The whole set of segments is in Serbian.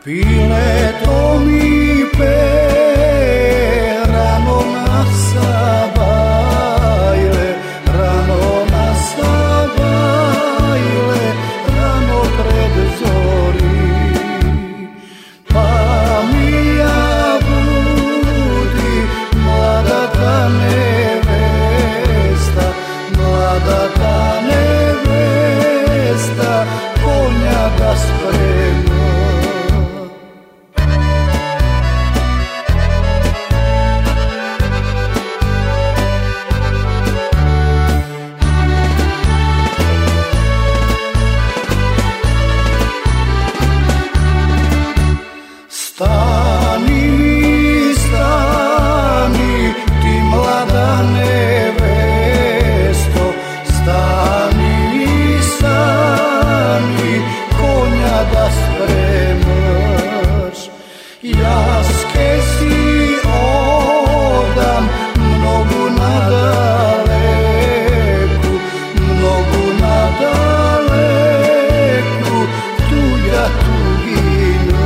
Pile to mi pe rano na sabajle, rano na sabajle, rano pred zori. Pa mi ja budi mlada ta nevesta, mlada ta nevesta, konja da sprema. Stani, stani, ti mlada nevesto, stani, stani, konja da spremaš. Jaske si odam mnogu nadaleku, mnogu nadaleku, tuja tugina.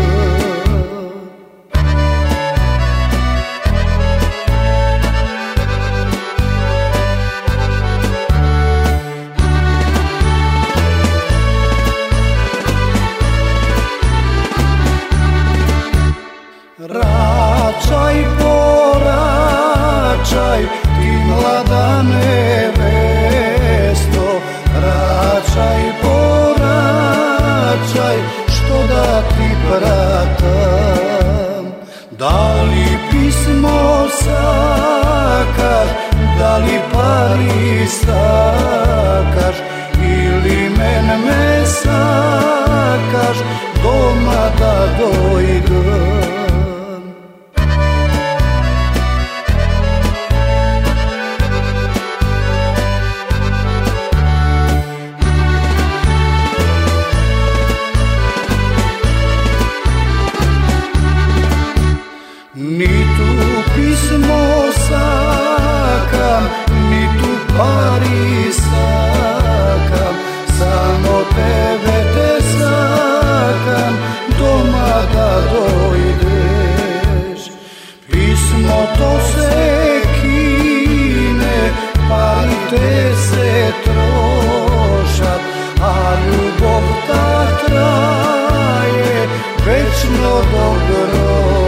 Račaj, poračaj, ti mlada nevesto, račaj, poračaj, što da ti pratam. Da li pismo sakaš, da li pari sakaš, ili me sakaš, doma da dojdem. Ni tu pismo sakam, ni tu pari sakam, samo tebe te sakam, doma da dojdeš. Pismo to se kine, pari te se trošat, a ljubav ta traje večno do groba.